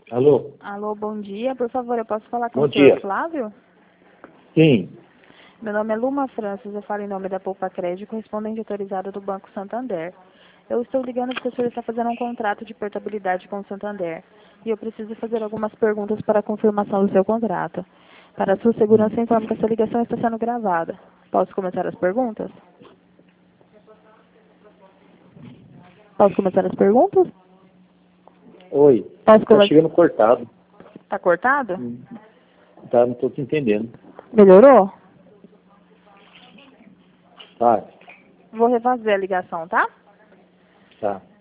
Alô? Alô, bom dia. Por favor, eu posso falar com Bom o senhor dia. Flávio? Sim. Meu nome é Luma Francis, eu falo em nome da Poupa Crédito, correspondente autorizada do Banco Santander. Eu estou ligando porque o senhor está fazendo um contrato de portabilidade com o Santander. E eu preciso fazer algumas perguntas para a confirmação do seu contrato. Para a sua segurança, informo que essa ligação está sendo gravada. Posso começar as perguntas? Posso começar as perguntas? Oi. Posso Tá começar? chegando cortado. Está cortado? Tá, não tô te entendendo. Melhorou? Tá, Vou refazer a ligação, tá? tá.